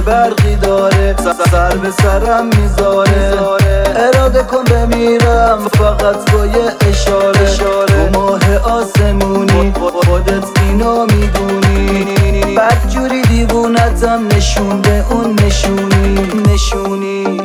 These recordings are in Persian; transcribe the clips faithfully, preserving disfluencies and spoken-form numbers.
برقی داره، سر به سرم میذاره. اراده کن بمیرم فقط با یه اشاره. تو ماه آسمونی خودت اینو میدونی، بدجوری دیوونتم نشون به اون نشونی نشونی.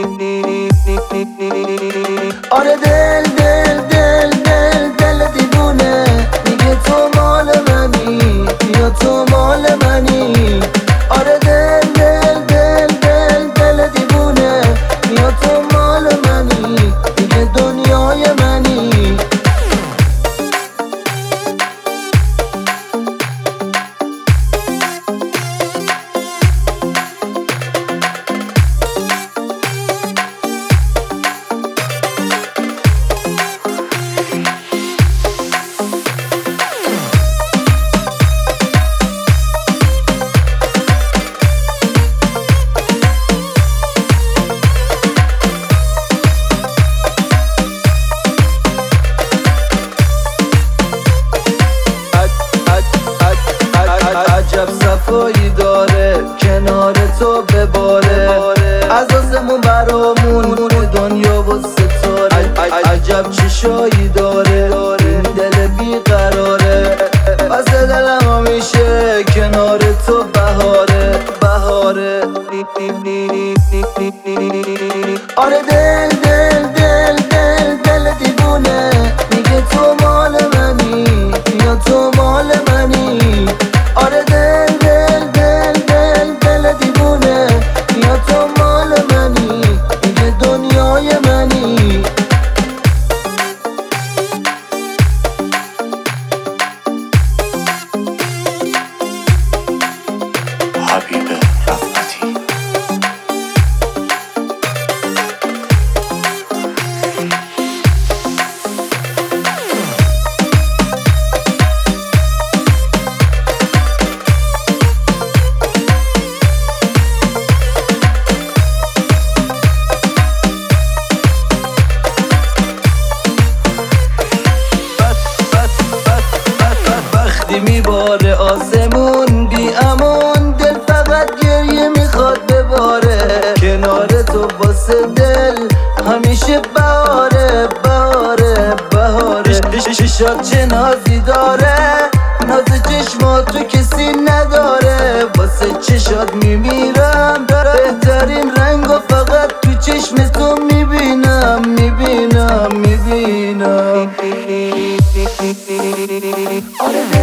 آره دل دل دل دل دل دیوونه میگه تو مال منی، بیا تو مال منی. آره دل دل دل دل دل دیوونه بیا تو مال منی، میگه دنیای منی. عجب صفایی داره کنار تو بباره، از آسمون برامون دنیا و ستاره. عجب چشایی داره این دل بیقراره، واسه دلم همیشه کنار تو بهاره بهاره. آره دل دل دل دل دل دیوونه میگه تو مال منی، بیا تو مال منی. آره دل دل دل دل دل دیوونه بیا تو مال منی، میگه دنیای منی. حبیب رفعتی. وقتی میباره آسمون بی امان، دل فقط گریه میخواد بباره. کنار تو واسه دل همیشه بهاره بهاره بهاره. چشات چه نازی داره، ناز چشمات تو کسی نداره. واسه چشات میمیرم، بهترین رنگ و فقط تو چشم تو میبینم میبینم میبینم.